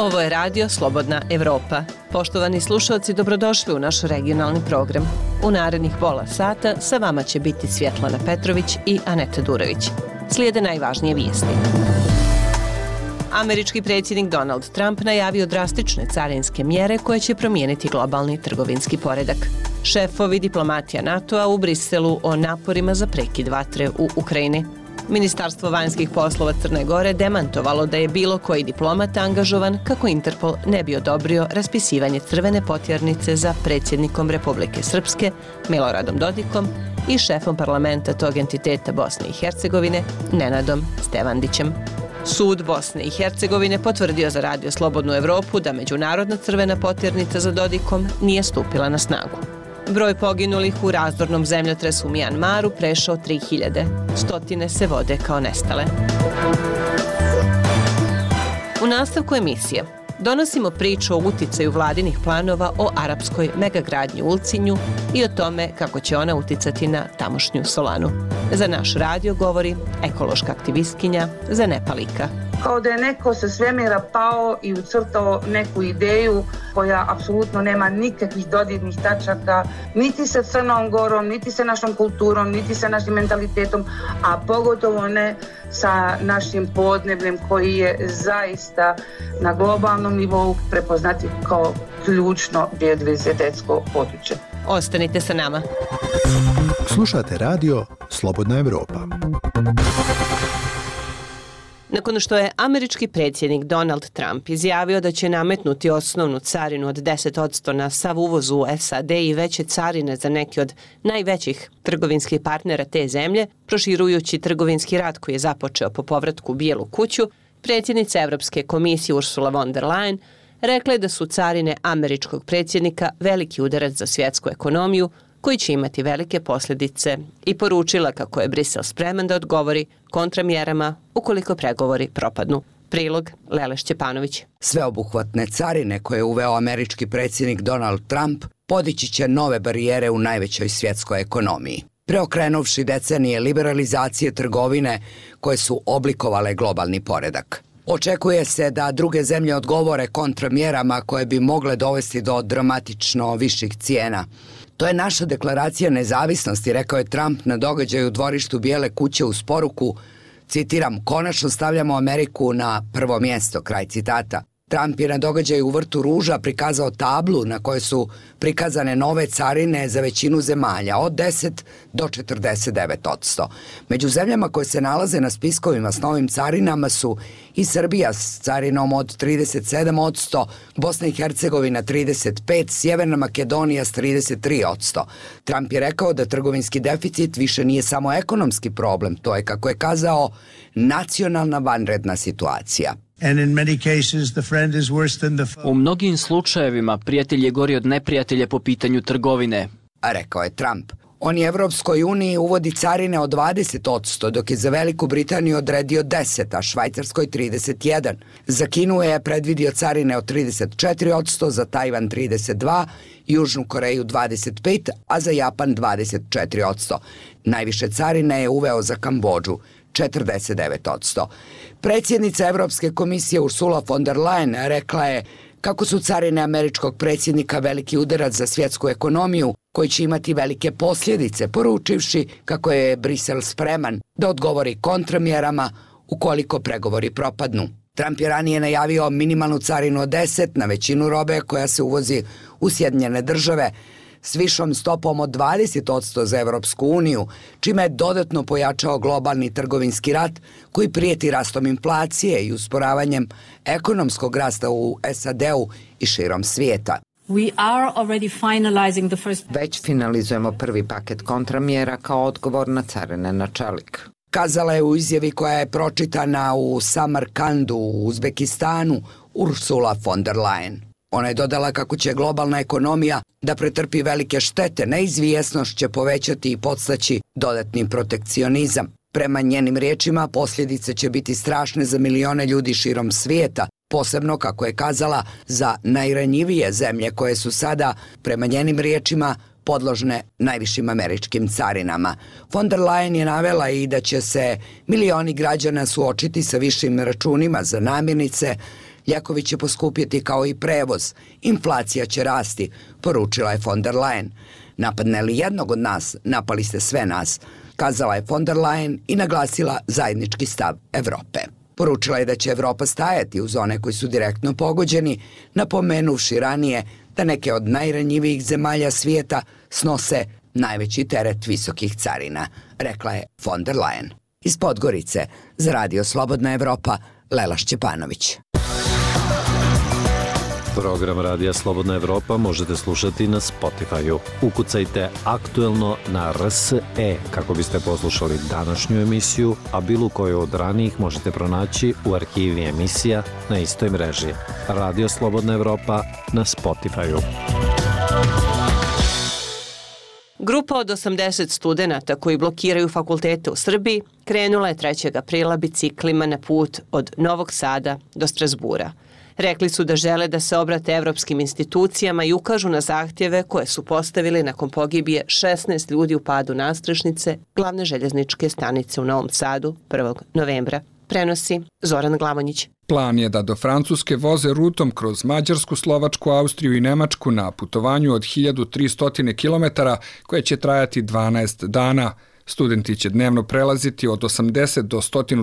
Ovo je radio Slobodna Evropa. Poštovani slušalci, dobrodošli u naš regionalni program. U narednih pola sata sa vama će biti Svjetlana Petrović i Aneta Durević. Slijede najvažnije vijesti. Američki predsjednik Donald Trump najavio drastične carinske mjere koje će promijeniti globalni trgovinski poredak. Šefovi diplomatija NATO-a u Briselu o naporima za prekid vatre u Ukrajini. Ministarstvo vanjskih poslova Crne Gore demantovalo da je bilo koji diplomat angažovan kako Interpol ne bi odobrio raspisivanje crvene potjernice za predsjednikom Republike Srpske, Miloradom Dodikom, i šefom parlamenta tog entiteta Bosne i Hercegovine, Nenadom Stevandićem. Sud Bosne i Hercegovine potvrdio za Radio Slobodnu Evropu da međunarodna crvena potjernica za Dodikom nije stupila na snagu. Broj poginulih u razdornom zemljotresu u Mijanmaru prešao 3000. Stotine se vode kao nestale. U nastavku emisije donosimo priču o uticaju vladinih planova o arapskoj megagradnji u Ulcinju i o tome kako će ona uticati na tamošnju Solanu. Za naš radio govori ekološka aktivistkinja Zenepa Lika. Kao da je neko sa svemira pao i ucrtao neku ideju koja apsolutno nema nikakvih dodirnih tačaka, niti sa Crnom Gorom, niti sa našom kulturom, niti sa našim mentalitetom, a pogotovo ne sa našim podnebljem koji je zaista na globalnom nivou prepoznatljiv kao ključno biodiverzitetsko područje. Ostanite sa nama. Slušate radio Slobodna Evropa. Nakon što je američki predsjednik Donald Trump izjavio da će nametnuti osnovnu carinu od 10% na sav uvoz u SAD i veće carine za neki od najvećih trgovinskih partnera te zemlje, proširujući trgovinski rat koji je započeo po povratku u Bijelu kuću, predsjednica Evropske komisije Ursula von der Leyen rekla je da su carine američkog predsjednika veliki udarac za svjetsku ekonomiju koji će imati velike posljedice i poručila kako je Brisel spreman da odgovori kontramjerama ukoliko pregovori propadnu. Prilog Lele Šćepanović. Sveobuhvatne carine koje je uveo američki predsjednik Donald Trump podići će nove barijere u najvećoj svjetskoj ekonomiji, preokrenuvši decenije liberalizacije trgovine koje su oblikovale globalni poredak. Očekuje se da druge zemlje odgovore kontramjerama koje bi mogle dovesti do dramatično viših cijena. To je naša deklaracija nezavisnosti, rekao je Trump na događaju u dvorištu Bijele kuće uz poruku, citiram, konačno stavljamo Ameriku na prvo mjesto, kraj citata. Trump je na događaju u vrtu ruža prikazao tablu na kojoj su prikazane nove carine za većinu zemalja od 10 do 49%. Među zemljama koje se nalaze na spiskovima s novim carinama su i Srbija s carinom od 37%, Bosna i Hercegovina 35%, Sjeverna Makedonija s 33%. Trump je rekao da trgovinski deficit više nije samo ekonomski problem, to je, kako je kazao, nacionalna vanredna situacija. U mnogim slučajevima prijatelj je gori od neprijatelja po pitanju trgovine, rekao je Trump. On je Evropskoj uniji uvodi carine od 20%, dok je za Veliku Britaniju odredio 10%, a Švajcarskoj 31%. Za Kinu je predvidio carine od 34%, za Tajvan 32%, Južnu Koreju 25%, a za Japan 24%. Najviše carine je uveo za Kambodžu, 49%. Predsjednica Evropske komisije Ursula von der Leyen rekla je kako su carine američkog predsjednika veliki udarac za svjetsku ekonomiju koji će imati velike posljedice, poručivši kako je Brisel spreman da odgovori kontramjerama ukoliko pregovori propadnu. Trump je ranije najavio minimalnu carinu od 10% na većinu robe koja se uvozi u Sjedinjene Države, s višom stopom od 20% za Evropsku uniju, čime je dodatno pojačao globalni trgovinski rat koji prijeti rastom inflacije i usporavanjem ekonomskog rasta u SAD-u i širom svijeta. Već finalizujemo prvi paket kontramjera kao odgovor na carine na čelik. Kazala je u izjavi koja je pročitana u Samarkandu u Uzbekistanu Ursula von der Leyen. Ona je dodala kako će globalna ekonomija da pretrpi velike štete, neizvjesnost će povećati i podstaći dodatni protekcionizam. Prema njenim riječima, posljedice će biti strašne za milione ljudi širom svijeta, posebno, kako je kazala, za najranjivije zemlje koje su sada, prema njenim riječima, podložne najvišim američkim carinama. Von der Leyen je navela i da će se milioni građana suočiti sa višim računima za namirnice, Ljekovi će poskupjeti kao i prevoz, inflacija će rasti, poručila je von der Leyen. Napadne li jednog od nas, napali ste sve nas, kazala je von der Leyen i naglasila zajednički stav Evrope. Poručila je da će Evropa stajati uz one koji su direktno pogođeni, napomenuvši ranije da neke od najranjivijih zemalja svijeta snose najveći teret visokih carina, rekla je von der Leyen. Iz Podgorice, za Radio Slobodna Evropa, Lela Šćepanović. Program Radija Slobodna Evropa možete slušati na Spotify-u. Ukucajte aktuelno na RSE kako biste poslušali današnju emisiju, a bilo koju od ranijih možete pronaći u arhivi emisija na istoj mreži. Radio Slobodna Evropa na Spotify-u. Grupa od 80 studenata koji blokiraju fakultete u Srbiji krenula je 3. aprila biciklima na put od Novog Sada do Strasbura. Rekli su da žele da se obrate evropskim institucijama i ukažu na zahtjeve koje su postavili nakon pogibije 16 ljudi u padu nadstrešnice glavne željezničke stanice u Novom Sadu 1. novembra. Prenosi Zoran Glavonjić. Plan je da do Francuske voze rutom kroz Mađarsku, Slovačku, Austriju i Nemačku na putovanju od 1300 km koje će trajati 12 dana. Studenti će dnevno prelaziti od 80 do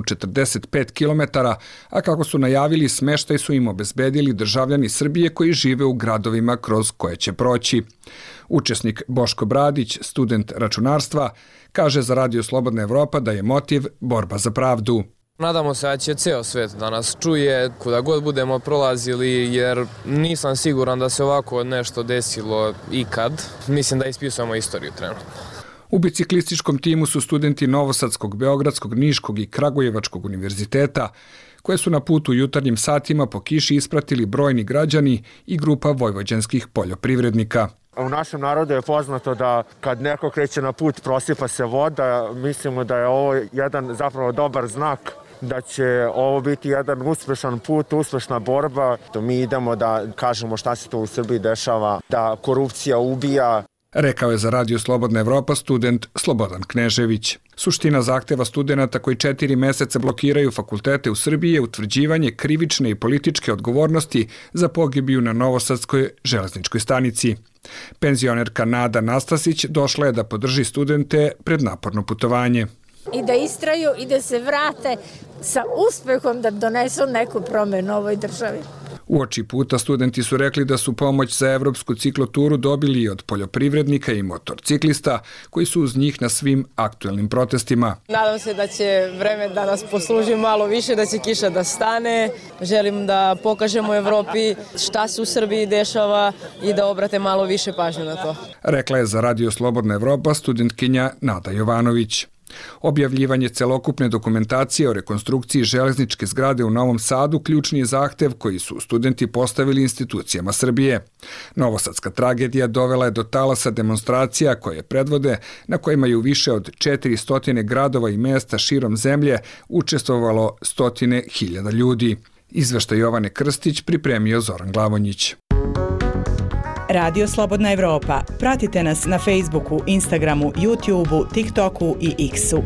145 km, a kako su najavili, smeštaj su im obezbedili državljani Srbije koji žive u gradovima kroz koje će proći. Učesnik Boško Bradić, student računarstva, kaže za Radio Slobodna Evropa da je motiv borba za pravdu. Nadamo se da će ceo svet da nas čuje kuda god budemo prolazili, jer nisam siguran da se ovako nešto desilo ikad. Mislim da ispisujemo istoriju trenutno. U biciklističkom timu su studenti Novosadskog, Beogradskog, Niškog i Kragujevačkog univerziteta, koje su na putu u jutarnjim satima po kiši ispratili brojni građani i grupa vojvođanskih poljoprivrednika. U našem narodu je poznato da kad neko kreće na put prosipa se voda. Mislimo da je ovo jedan zapravo dobar znak, da će ovo biti jedan uspešan put, uspešna borba. Mi idemo da kažemo šta se to u Srbiji dešava, da korupcija ubija. Rekao je za Radio Slobodna Evropa student Slobodan Knežević. Suština zahteva studenata koji 4 meseca blokiraju fakultete u Srbiji je utvrđivanje krivične i političke odgovornosti za pogibiju na Novosadskoj železničkoj stanici. Penzionerka Nada Nastasić došla je da podrži studente pred naporno putovanje. I da istraju i da se vrate sa uspehom da donesu neku promenu ovoj državi. Uoči puta studenti su rekli da su pomoć za evropsku cikloturu dobili od poljoprivrednika i motorciklista koji su uz njih na svim aktuelnim protestima. Nadam se da će vreme da nas posluži malo više, da će kiša da stane. Želim da pokažemo Evropi šta se u Srbiji dešava i da obrate malo više pažnje na to. Rekla je za Radio Slobodna Evropa studentkinja Nada Jovanović. Objavljivanje celokupne dokumentacije o rekonstrukciji železničke zgrade u Novom Sadu ključni je zahtev koji su studenti postavili institucijama Srbije. Novosadska tragedija dovela je do talasa demonstracija koje predvode, na kojima je u više od 400 gradova i mesta širom zemlje učestvovalo 100.000 ljudi. Izveštaj Jovane Krstić pripremio Zoran Glavonjić. Radio Slobodna Evropa. Pratite nas na Facebooku, Instagramu, YouTubeu, TikToku i X-u.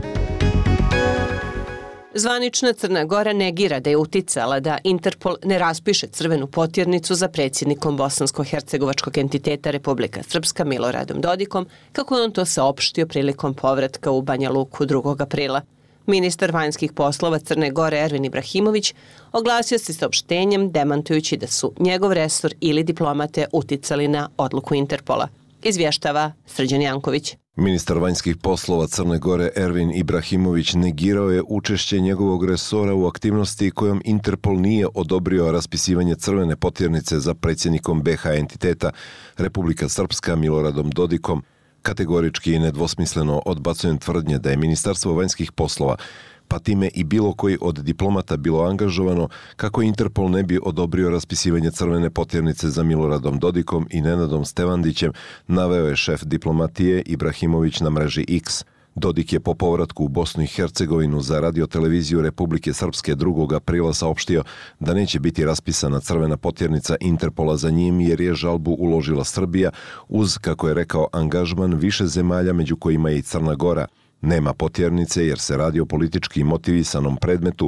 Zvanična Crna Gora negira da je uticala da Interpol ne raspiše crvenu potjernicu za predsjednikom bosansko-hercegovačkog entiteta Republika Srpska Miloradom Dodikom, kako je on to saopštio prilikom povratka u Banja Luku 2. aprila. Ministar vanjskih poslova Crne Gore Ervin Ibrahimović oglasio se saopštenjem demantujući da su njegov resor ili diplomate uticali na odluku Interpola. Izvještava Srđan Janković. Ministar vanjskih poslova Crne Gore Ervin Ibrahimović negirao je učešće njegovog resora u aktivnosti kojom Interpol nije odobrio raspisivanje crvene potjernice za predsjednikom BiH entiteta Republika Srpska Miloradom Dodikom. Kategorički i nedvosmisleno odbacujem tvrdnje da je Ministarstvo vanjskih poslova, pa time i bilo koji od diplomata bilo angažovano, kako Interpol ne bi odobrio raspisivanje crvene potjernice za Miloradom Dodikom i Nenadom Stevandićem, naveo je šef diplomatije Ibrahimović na mreži X. Dodik je po povratku u Bosnu i Hercegovinu za radioteleviziju Republike Srpske 2. aprila saopštio da neće biti raspisana crvena potjernica Interpola za njim jer je žalbu uložila Srbija uz, kako je rekao, angažman više zemalja među kojima je i Crna Gora. Nema potjernice jer se radi o politički motivisanom predmetu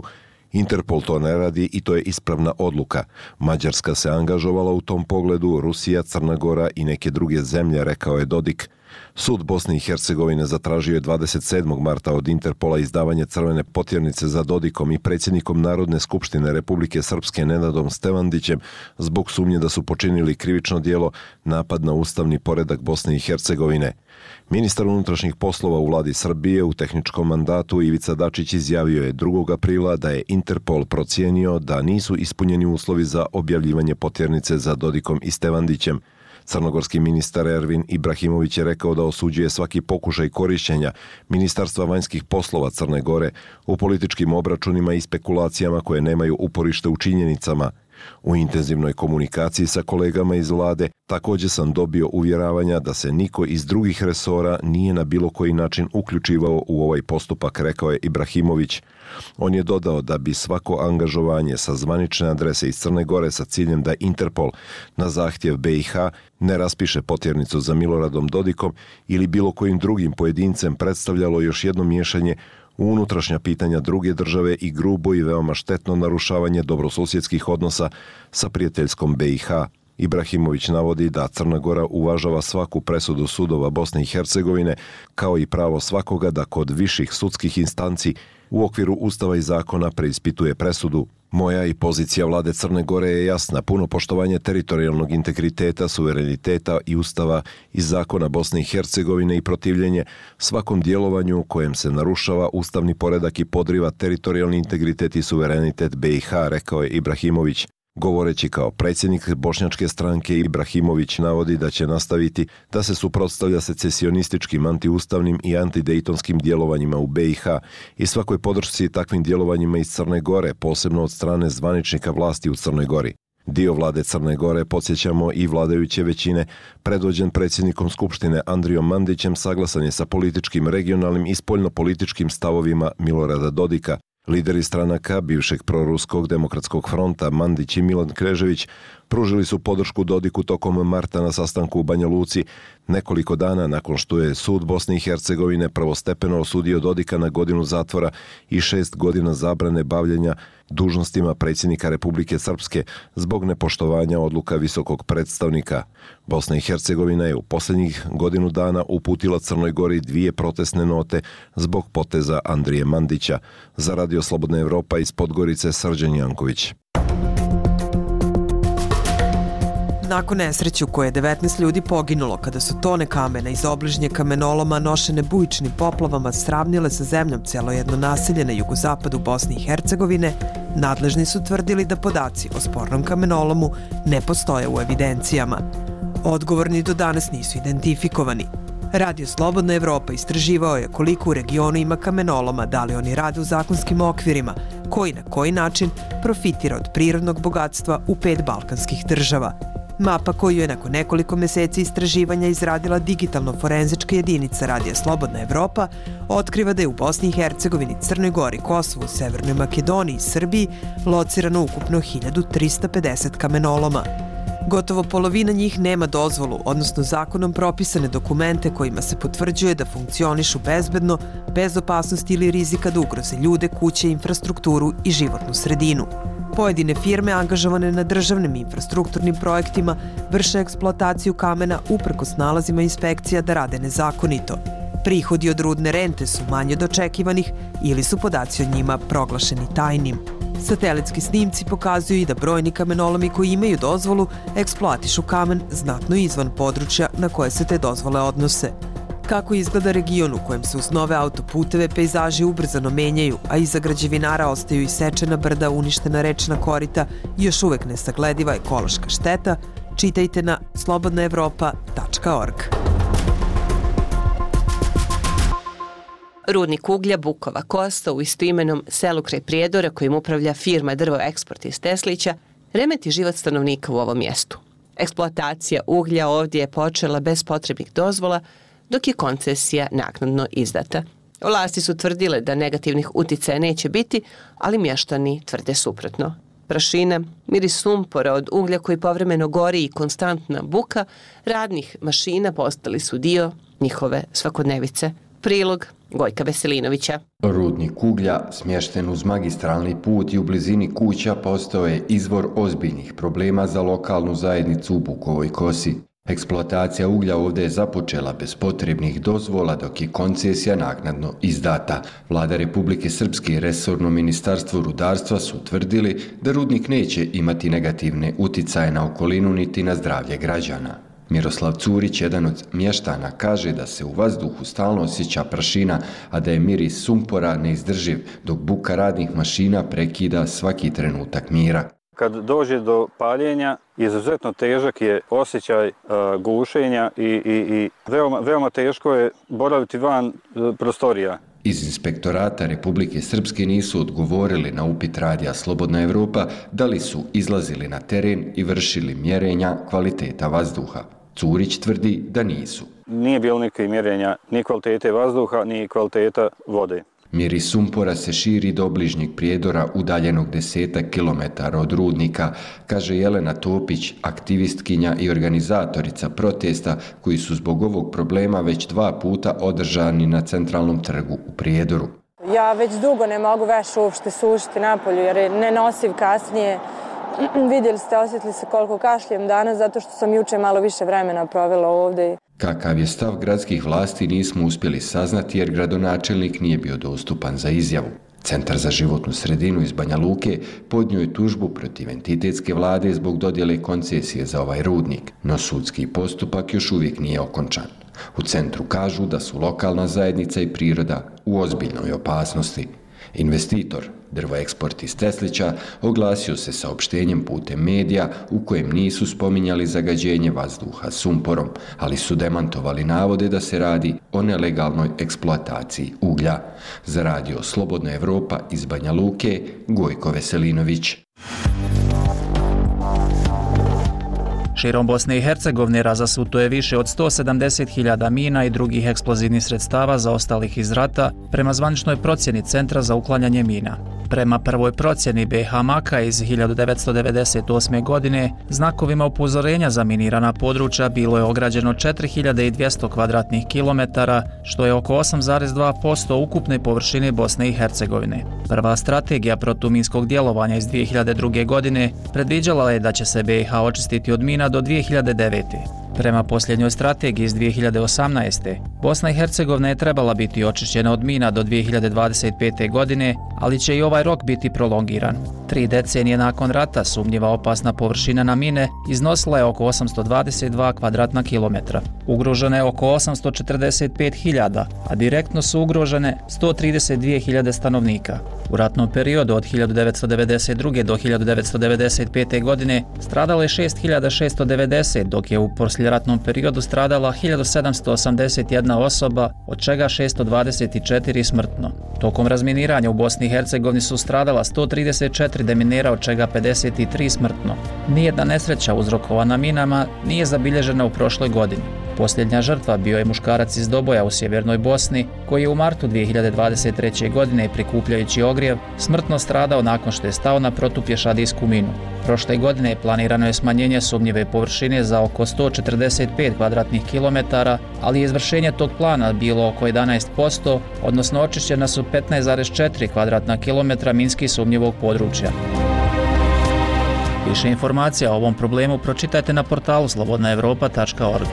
Interpol to ne radi i to je ispravna odluka. Mađarska se angažovala u tom pogledu, Rusija, Crna Gora i neke druge zemlje, rekao je Dodik. Sud Bosne i Hercegovine zatražio je 27. marta od Interpola izdavanje crvene potjernice za Dodikom i predsjednikom Narodne skupštine Republike Srpske Nenadom Stevandićem zbog sumnje da su počinili krivično djelo napad na ustavni poredak Bosne i Hercegovine. Ministar unutrašnjih poslova u vladi Srbije u tehničkom mandatu Ivica Dačić izjavio je 2. aprila da je Interpol procijenio da nisu ispunjeni uslovi za objavljivanje potjernice za Dodikom i Stevandićem. Crnogorski ministar Ervin Ibrahimović je rekao da osuđuje svaki pokušaj korišćenja Ministarstva vanjskih poslova Crne Gore u političkim obračunima i spekulacijama koje nemaju uporište u činjenicama. U intenzivnoj komunikaciji sa kolegama iz vlade također sam dobio uvjeravanja da se niko iz drugih resora nije na bilo koji način uključivao u ovaj postupak, rekao je Ibrahimović. On je dodao da bi svako angažovanje sa zvanične adrese iz Crne Gore sa ciljem da Interpol na zahtjev BiH ne raspiše potjernicu za Miloradom Dodikom ili bilo kojim drugim pojedincem predstavljalo još jedno miješanje u unutrašnja pitanja druge države i grubo i veoma štetno narušavanje dobrosusjedskih odnosa sa prijateljskom BiH. Ibrahimović navodi da Crna Gora uvažava svaku presudu sudova Bosne i Hercegovine, kao i pravo svakoga da kod viših sudskih instanci u okviru Ustava i zakona preispituje presudu. Moja i pozicija vlade Crne Gore je jasna, puno poštovanje teritorijalnog integriteta, suvereniteta i Ustava i zakona Bosne i Hercegovine i protivljenje svakom djelovanju u kojem se narušava ustavni poredak i podriva teritorijalni integritet i suverenitet BiH, rekao je Ibrahimović. Govoreći kao predsjednik bošnjačke stranke, Ibrahimović navodi da će nastaviti da se suprotstavlja secesionističkim, antiustavnim i antidejtonskim djelovanjima u BiH i svakoj podršci takvim djelovanjima iz Crne Gore, posebno od strane zvaničnika vlasti u Crnoj Gori. Dio vlade Crne Gore, podsjećamo, i vladajuće većine, predvođen predsjednikom Skupštine Andrijom Mandićem, saglasan je sa političkim, regionalnim i spoljnopolitičkim stavovima Milorada Dodika. Lideri stranaka bivšeg proruskog demokratskog fronta Mandić i Milan Knežević pružili su podršku Dodiku tokom marta na sastanku u Banja Luci, nekoliko dana nakon što je sud Bosne i Hercegovine prvostepeno osudio Dodika na godinu zatvora i 6 godina zabrane bavljenja dužnostima predsjednika Republike Srpske zbog nepoštovanja odluka visokog predstavnika. Bosna i Hercegovina je u posljednjih godinu dana uputila Crnoj Gori 2 protestne note zbog poteza Andrije Mandića. Za Radio Slobodna Evropa iz Podgorice, Srđan Janković. Nakon nesreće u kojoj je 19 ljudi poginulo kada su tone kamena iz obližnje kamenoloma nošene bujičnim poplavama sravnile sa zemljom celo jedno naselje na jugozapadu Bosne i Hercegovine, nadležni su tvrdili da podaci o spornom kamenolomu ne postoje u evidencijama. Odgovorni do danas nisu identifikovani. Radio Slobodna Evropa istraživao je koliko u regionu ima kamenoloma, da li oni rade u zakonskim okvirima, koji na koji način profitira od prirodnog bogatstva u 5 balkanskih država. Mapa koju je nakon nekoliko meseci istraživanja izradila digitalno-forenzička jedinica Radija Slobodna Evropa otkriva da je u Bosni i Hercegovini, Crnoj Gori, Kosovu, Severnoj Makedoniji i Srbiji locirano ukupno 1350 kamenoloma. Gotovo polovina njih nema dozvolu, odnosno zakonom propisane dokumente kojima se potvrđuje da funkcionišu bezbedno, bez opasnosti ili rizika da ugroze ljude, kuće, infrastrukturu i životnu sredinu. Pojedine firme angažovane na državnim infrastrukturnim projektima vrše eksploataciju kamena uprkos nalazima inspekcija da rade nezakonito. Prihodi od rudne rente su manje od očekivanih ili su podaci o njima proglašeni tajnim. Satelitski snimci pokazuju i da brojni kamenolomi koji imaju dozvolu eksploatišu kamen znatno izvan područja na koje se te dozvole odnose. Kako izgleda region u kojem se uz nove autoputeve pejzaži ubrzano menjaju, a iza građevinara ostaju i sečena brda, uništena rečna korita i još uvek nesaglediva ekološka šteta, čitajte na slobodnaevropa.org. Rudnik uglja Bukova Kosta u istoimenom selu kraj Prijedora kojim upravlja firma Drvo Eksport iz Teslića remeti život stanovnika u ovom mjestu. Eksploatacija uglja ovdje je počela bez potrebnih dozvola, dok je koncesija naknadno izdata. Vlasti su tvrdile da negativnih uticaja neće biti, ali mještani tvrde suprotno. Prašina, miris sumpora od uglja koji povremeno gori i konstantna buka radnih mašina postali su dio njihove svakodnevice. Prilog Gojka Veselinovića. Rudnik uglja, smješten uz magistralni put i u blizini kuća, postao je izvor ozbiljnih problema za lokalnu zajednicu u Bukovoj Kosi. Eksploatacija uglja ovdje je započela bez potrebnih dozvola, dok je koncesija naknadno izdata. Vlada Republike Srpske i resorno ministarstvo rudarstva su tvrdili da rudnik neće imati negativne uticaje na okolinu niti na zdravlje građana. Miroslav Curić, jedan od mještana, kaže da se u vazduhu stalno osjeća prašina, a da je miris sumpora neizdrživ, dok buka radnih mašina prekida svaki trenutak mira. Kad dođe do paljenja, izuzetno težak je osjećaj gušenja i veoma teško je boraviti van prostorija. Iz Inspektorata Republike Srpske nisu odgovorili na upit Radija Slobodna Evropa da li su izlazili na teren i vršili mjerenja kvaliteta vazduha. Curić tvrdi da nisu. Nije bilo nikakvih mjerenja ni kvalitete vazduha, ni kvaliteta vode. Miris sumpora se širi do bližnjeg prijedora udaljenog 10 kilometara od rudnika, kaže Jelena Topić, aktivistkinja i organizatorica protesta koji su zbog ovog problema već 2 puta održani na centralnom trgu u Prijedoru. Ja već dugo ne mogu više uopšte sušiti napolju jer je nenosiv kasnije. Vidjeli ste, osjetili se koliko kašljem danas zato što sam juče malo više vremena provela ovdje. Kakav je stav gradskih vlasti nismo uspjeli saznati jer gradonačelnik nije bio dostupan za izjavu. Centar za životnu sredinu iz Banja Luke podnio je tužbu protiv entitetske vlade zbog dodjele koncesije za ovaj rudnik, no sudski postupak još uvijek nije okončan. U centru kažu da su lokalna zajednica i priroda u ozbiljnoj opasnosti. Investitor, Drvoeksport iz Teslića, oglasio se saopštenjem putem medija u kojem nisu spominjali zagađenje vazduha sumporom, ali su demantovali navode da se radi o nelegalnoj eksploataciji uglja. Za Radio Slobodna Evropa iz Banja Luke, Gojko Veselinović. Širom Bosne i Hercegovine razasuto je više od 170.000 mina i drugih eksplozivnih sredstava zaostalih iz rata prema zvaničnoj procjeni Centra za uklanjanje mina. Prema prvoj procjeni BiH Maka iz 1998. godine, znakovima upozorenja za minirana područja bilo je ograđeno 4200 kvadratnih kilometara, što je oko 8,2% ukupne površine Bosne i Hercegovine. Prva strategija protuminskog djelovanja iz 2002. godine predviđala je da će se BiH očistiti od mina do 2009. Prema posljednjoj strategiji iz 2018. Bosna i Hercegovina je trebala biti očišćena od mina do 2025. godine, ali će i ovaj rok biti prolongiran. 3 decenije nakon rata sumnjiva opasna površina na mine iznosila je oko 822 kvadratna kilometra. Ugroženo je oko 845.000, a direktno su ugrožene 132.000 stanovnika. U ratnom periodu od 1992. do 1995. godine stradalo je 6.690, dok je u posljeratnom periodu stradala 1.781 osoba, od čega 624 smrtno. Tokom razminiranja u Bosni i Hercegovini su stradala 134 deminera, od čega 53 smrtno. Nijedna nesreća uzrokovana minama nije zabilježena u prošloj godini. Posljednja žrtva bio je muškarac iz Doboja u sjevernoj Bosni, koji je u martu 2023. godine prikupljajući ogrijev smrtno stradao nakon što je stao na protupješadijsku minu. Prošle godine planirano je smanjenje sumnjive površine za oko 145 kvadratnih kilometara, ali izvršenje tog plana bilo oko 11%, odnosno očišćena su 15,4 kvadratna kilometra minski sumnjivog područja. Više informacija o ovom problemu pročitajte na portalu slobodnaevropa.org.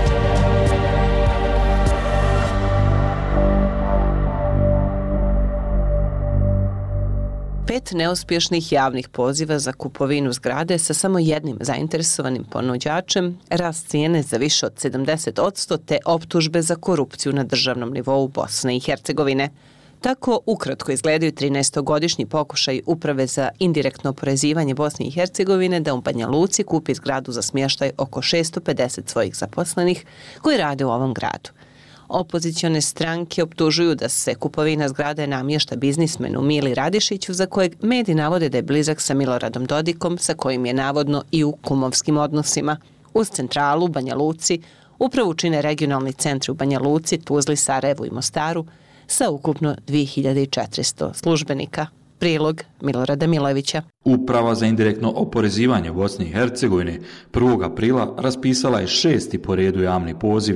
5 neuspješnih javnih poziva za kupovinu zgrade sa samo jednim zainteresovanim ponuđačem, rast cijene za više od 70% te optužbe za korupciju na državnom nivou Bosne i Hercegovine. Tako ukratko izgledaju 13-godišnji pokušaj Uprave za indirektno oporezivanje Bosne i Hercegovine da u Banja Luci kupi zgradu za smještaj oko 650 svojih zaposlenih koji rade u ovom gradu. Opozicione stranke optužuju da se kupovina zgrade namješta biznismenu Mili Radišiću, za kojeg mediji navode da je blizak sa Miloradom Dodikom, sa kojim je navodno i u kumovskim odnosima. Uz centralu u Banja Luci upravu čine regionalni centri u Banja Luci, Tuzli, Sarajevu i Mostaru sa ukupno 2400 službenika. Prilog Milorada Milojevića. Uprava za indirektno oporezivanje Bosne i Hercegovine 1. aprila raspisala je 6. po redu javni poziv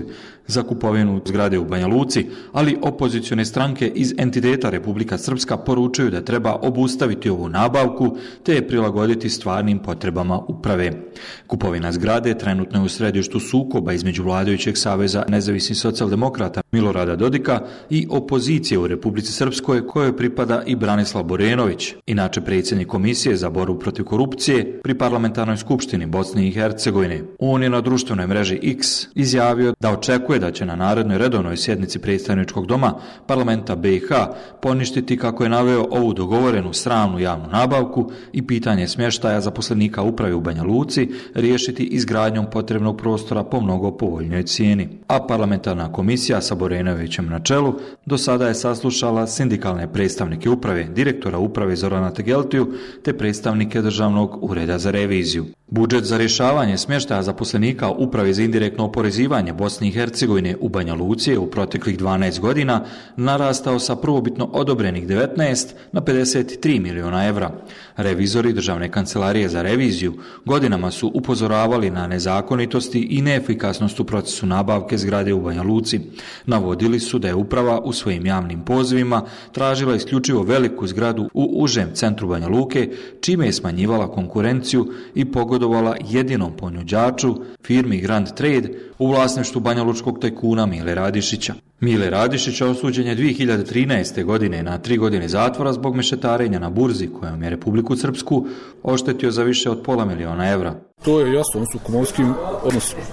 za kupovinu zgrade u Banja Luci, ali opozicione stranke iz entiteta Republika Srpska poručuju da treba obustaviti ovu nabavku te je prilagoditi stvarnim potrebama uprave. Kupovina zgrade trenutno je u središtu sukoba između vladajućeg Saveza nezavisnih socijaldemokrata Milorada Dodika i opozicije u Republici Srpskoj kojoj pripada i Branislav Borenović, inače predsjednik Komisije za borbu protiv korupcije pri Parlamentarnoj skupštini Bosne i Hercegovine. On je na društvenoj mreži X izjavio da očekuje da će na narednoj redovnoj sjednici predstavničkog doma parlamenta BiH poništiti, kako je naveo, ovu dogovorenu sramnu javnu nabavku i pitanje smještaja zaposlenika uprave u Banja Luci riješiti izgradnjom potrebnog prostora po mnogo povoljnoj cijeni. A parlamentarna komisija sa Borenovićem na čelu do sada je saslušala sindikalne predstavnike uprave, direktora uprave Zorana Tegeltiju te predstavnike Državnog ureda za reviziju. Budžet za rješavanje smještaja zaposlenika uprave za indirektno oporezivanje Bosne i Hercegovine u Banja Luci je u proteklih 12 godina narastao sa prvobitno odobrenih 19 na 53 miliona evra. Revizori Državne kancelarije za reviziju godinama su upozoravali na nezakonitosti i neefikasnost u procesu nabavke zgrade u Banja Luci. Navodili su da je uprava u svojim javnim pozivima tražila isključivo veliku zgradu u užem centru Banja Luke, čime je smanjivala konkurenciju i pogodovala jedinom ponuđaču, firmi Grand Trade, u vlasništvu banjalučkog tajkuna Mile Radišića. Mile Radišić osuđen je 2013. godine na 3 godine zatvora zbog mešetarenja na burzi kojom je Republiku Srpsku oštetio za više od $500.000 evra. To je jasno, on su u kumovskim odnosima.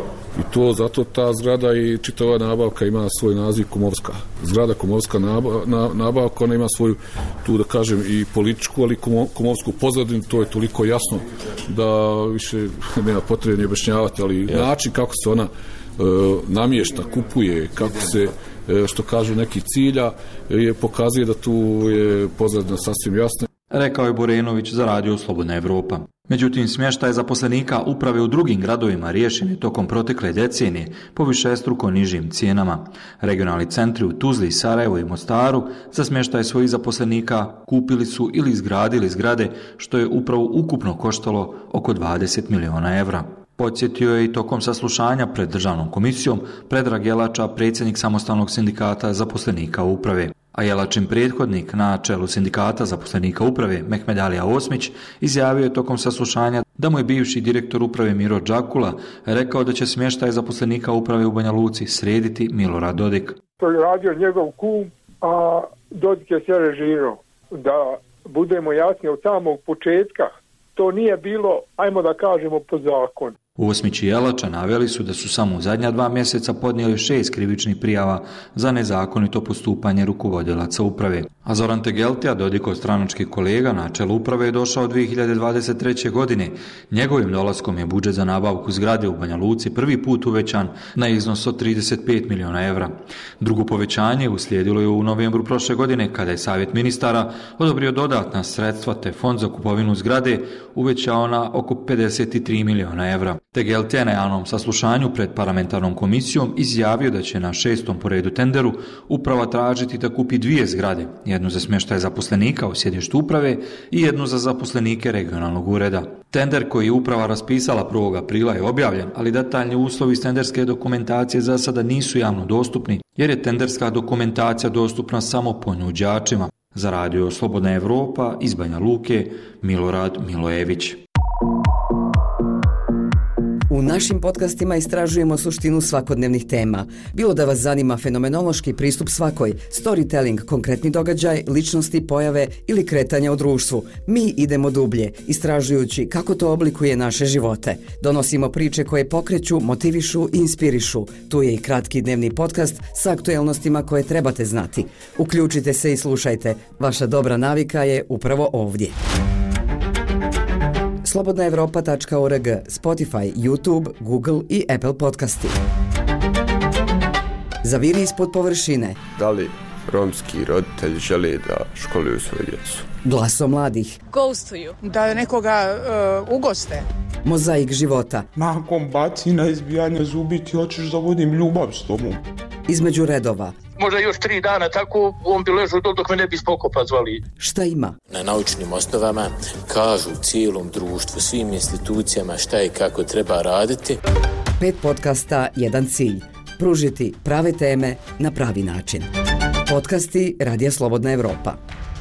I to zato ta zgrada i čitava nabavka ima svoj naziv kumovska. Zgrada kumovska nabavka, ona ima svoju, tu da kažem, i političku, ali kumovsku pozadinu, to je toliko jasno da više nema potrebe ni objašnjavati, ali način kako se ona namješta, kupuje, kako se, što kažu, neki cilja, pokazuje da tu je pozadina sasvim jasna. Rekao je Borenović za radio Slobodna Evropa. Međutim, smještaj zaposlenika uprave u drugim gradovima riješen je tokom protekle decenije po višestruko nižim cijenama. Regionalni centri u Tuzli, Sarajevu i Mostaru za smještaj svojih zaposlenika kupili su ili izgradili zgrade, što je upravo ukupno koštalo oko 20 miliona evra. Podsjetio je i tokom saslušanja pred Državnom komisijom Predrag Jelača, predsjednik samostalnog sindikata zaposlenika uprave. A Jelačin prethodnik na čelu sindikata zaposlenika uprave Mehmed Alija Osmić izjavio je tokom saslušanja da mu je bivši direktor uprave Miro Đakula rekao da će smještaj zaposlenika uprave u Banja Luci srediti Milorad Dodik. To je radio njegov kum, a Dodik je sve režirao. Da budemo jasni, od samog početka to nije bilo, ajmo da kažemo, po zakonu. Osmić i Jelača naveli su da su samo u zadnja 2 mjeseca podnijeli 6 krivičnih prijava za nezakonito postupanje rukovodilaca uprave. A Zoran Tegeltija, Dodikov stranački kolega, na čelu uprave je došao 2023. godine. Njegovim dolaskom je budžet za nabavku zgrade u Banja Luci prvi put uvećan na iznos od 35 miliona evra. Drugo povećanje uslijedilo je u novembru prošle godine kada je Savjet ministara odobrio dodatna sredstva te fond za kupovinu zgrade uvećao na oko 53 miliona evra. Tegeltija na javnom saslušanju pred parlamentarnom komisijom izjavio da će na 6. po redu tenderu uprava tražiti da kupi 2 zgrade, jednu za smještaj zaposlenika u sjedištu uprave i jednu za zaposlenike regionalnog ureda. Tender koji je uprava raspisala 1. aprila je objavljen, ali detaljni uslovi iz tenderske dokumentacije za sada nisu javno dostupni, jer je tenderska dokumentacija dostupna samo ponuđačima. Za radio Slobodna Evropa iz Banja Luke, Milorad Milojević. U našim podcastima istražujemo suštinu svakodnevnih tema. Bilo da vas zanima fenomenološki pristup svakoj, storytelling, konkretni događaj, ličnosti, pojave ili kretanja u društvu. Mi idemo dublje, istražujući kako to oblikuje naše živote. Donosimo priče koje pokreću, motivišu i inspirišu. Tu je i kratki dnevni podcast sa aktuelnostima koje trebate znati. Uključite se i slušajte. Vaša dobra navika je upravo ovdje. slobodnaevropa.org, Spotify, YouTube, Google i Apple podcasti. Zaviri ispod površine. Da li romski roditelji žele da školuju svoju djecu? Glaso mladih. Ghostuju. Da nekoga ugoste. Mozaik života. Nakon bacina, izbijanja zubi ti hoćeš da vodim ljubav s tobom. Između redova. Možda još 3 dana tako on bi ležao dok me ne bi s pokopa zvali. Šta ima? Na naučnim osnovama kažu cijelom društvu, svim institucijama šta i kako treba raditi. 5 podcasta, jedan cilj. pružiti prave teme na pravi način. Podcasti Radija Slobodna Evropa.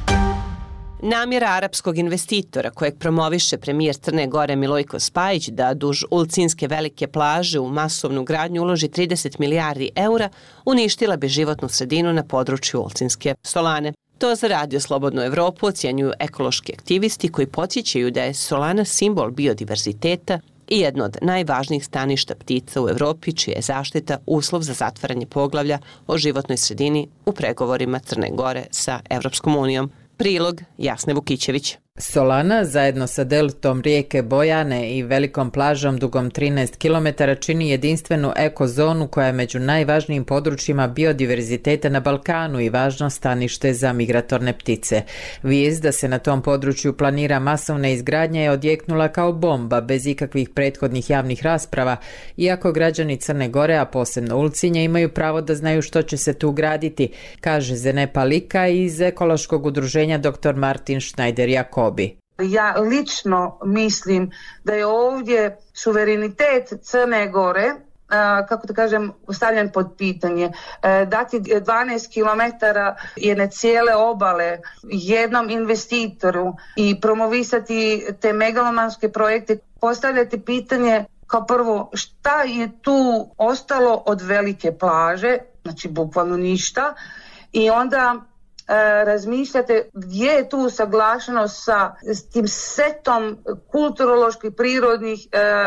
Namjera arapskog investitora kojeg promoviše premijer Crne Gore Milojko Spajić da duž Ulcinske velike plaže u masovnu gradnju uloži 30 milijardi eura uništila bi životnu sredinu na području Ulcinske solane. To za Radio Slobodnu Evropu ocjenjuju ekološki aktivisti koji podsjećaju da je solana simbol biodiverziteta i jedno od najvažnijih staništa ptica u Evropi, čija je zaštita uslov za zatvaranje poglavlja o životnoj sredini u pregovorima Crne Gore sa Evropskom unijom. Prilog Jasne Vukićević. Solana zajedno sa deltom rijeke Bojane i velikom plažom dugom 13 km čini jedinstvenu ekozonu koja je među najvažnijim područjima biodiverziteta na Balkanu i važno stanište za migratorne ptice. Vijest da se na tom području planira masovna izgradnja je odjeknula kao bomba bez ikakvih prethodnih javnih rasprava, iako građani Crne Gore, a posebno Ulcinja, imaju pravo da znaju što će se tu graditi, kaže Zene Palika iz ekološkog udruženja dr. Martin Schneider-Jakobi. Ja lično mislim da je ovdje suverenitet Crne Gore, kako da kažem, stavljen pod pitanje. Dati 12 km jedne cijele obale jednom investitoru i promovisati te megalomanske projekte, postavljati pitanje kao prvo šta je tu ostalo od velike plaže, znači bukvalno ništa, i onda razmišljate gdje je tu usaglašenost sa tim setom kulturoloških, prirodnih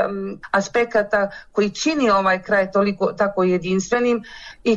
aspekata koji čini ovaj kraj toliko tako jedinstvenim i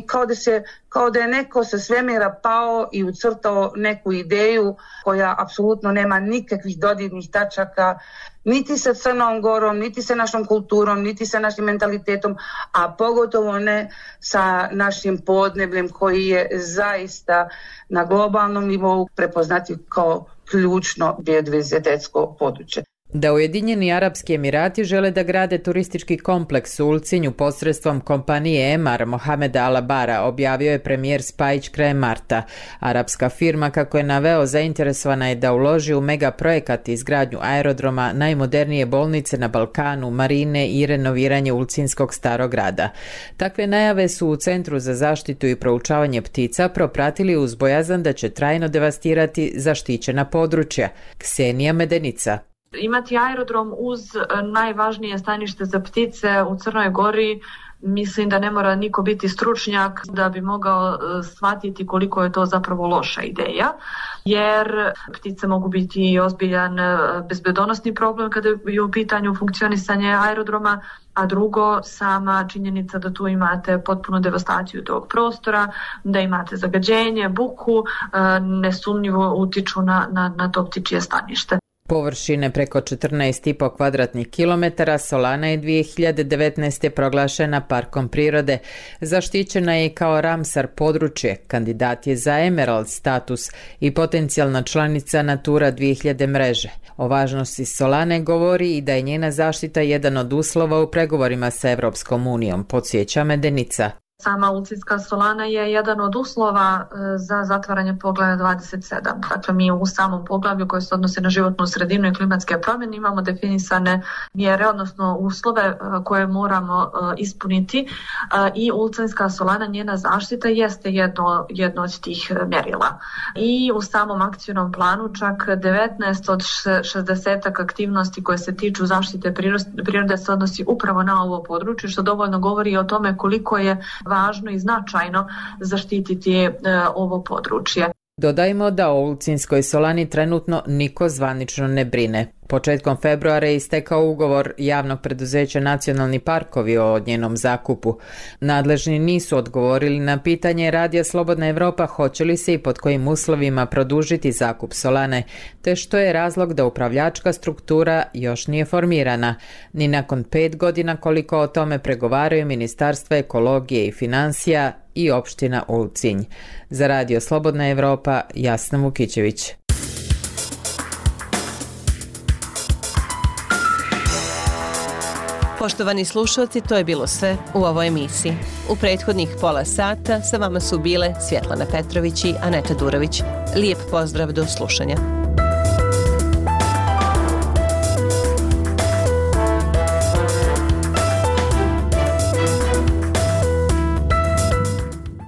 kao da je neko sa svemira pao i ucrtao neku ideju koja apsolutno nema nikakvih dodirnih tačaka niti sa Crnom Gorom, niti sa našom kulturom, niti sa našim mentalitetom, a pogotovo ne sa našim podnebljem koji je zaista na globalnom nivou prepoznatljiv kao ključno biodiverzitetsko područje. Da Ujedinjeni Arapski Emirati žele da grade turistički kompleks u Ulcinju posredstvom kompanije Emar Mohameda Alabara, objavio je premijer Spajić krajem marta. Arapska firma, kako je naveo, zainteresovana je da uloži u megaprojekat izgradnju aerodroma, najmodernije bolnice na Balkanu, marine i renoviranje Ulcinskog starog grada. Takve najave su u Centru za zaštitu i proučavanje ptica propratili uz bojazan da će trajno devastirati zaštićena područja. Ksenija Medenica. Imati aerodrom uz najvažnije stanište za ptice u Crnoj Gori, mislim da ne mora niko biti stručnjak da bi mogao shvatiti koliko je to zapravo loša ideja, jer ptice mogu biti i ozbiljan bezbedonosni problem kada je u pitanju funkcionisanje aerodroma, a drugo, sama činjenica da tu imate potpunu devastaciju tog prostora, da imate zagađenje, buku, nesumnjivo utiču na to ptičje stanište. Površine preko 14,5 kvadratnih kilometara, Solana je 2019. proglašena parkom prirode. Zaštićena je kao Ramsar područje, kandidat je za Emerald status i potencijalna članica Natura 2000 mreže. O važnosti Solane govori i da je njena zaštita jedan od uslova u pregovorima sa Evropskom unijom, podsjeća Medenica. Sama Ulcinska solana je jedan od uslova za zatvaranje poglavlja 27. Dakle, mi u samom poglavlju koji se odnosi na životnu sredinu i klimatske promjene imamo definisane mjere, odnosno uslove koje moramo ispuniti i Ulcinska solana, njena zaštita jeste jedno od tih mjerila. I u samom akcijnom planu čak 19 od 60 aktivnosti koje se tiču zaštite prirode se odnosi upravo na ovo područje, što dovoljno govori o tome koliko je važno i značajno zaštititi ovo područje. Dodajmo da o Ulcinskoj solani trenutno niko zvanično ne brine. Početkom februara je istekao ugovor javnog preduzeća Nacionalni parkovi o njenom zakupu. Nadležni nisu odgovorili na pitanje Radija Slobodna Evropa hoće li se i pod kojim uslovima produžiti zakup solane, te što je razlog da upravljačka struktura još nije formirana, ni nakon 5 godina koliko o tome pregovaraju Ministarstva ekologije i financija i opština Ulcinj. Za Radio Slobodna Evropa, Jasna Vukićević. Poštovani slušalci, to je bilo sve u ovoj emisiji. U prethodnih pola sata sa vama su bile Svjetlana Petrović i Aneta Durović. Lijep pozdrav, do slušanja.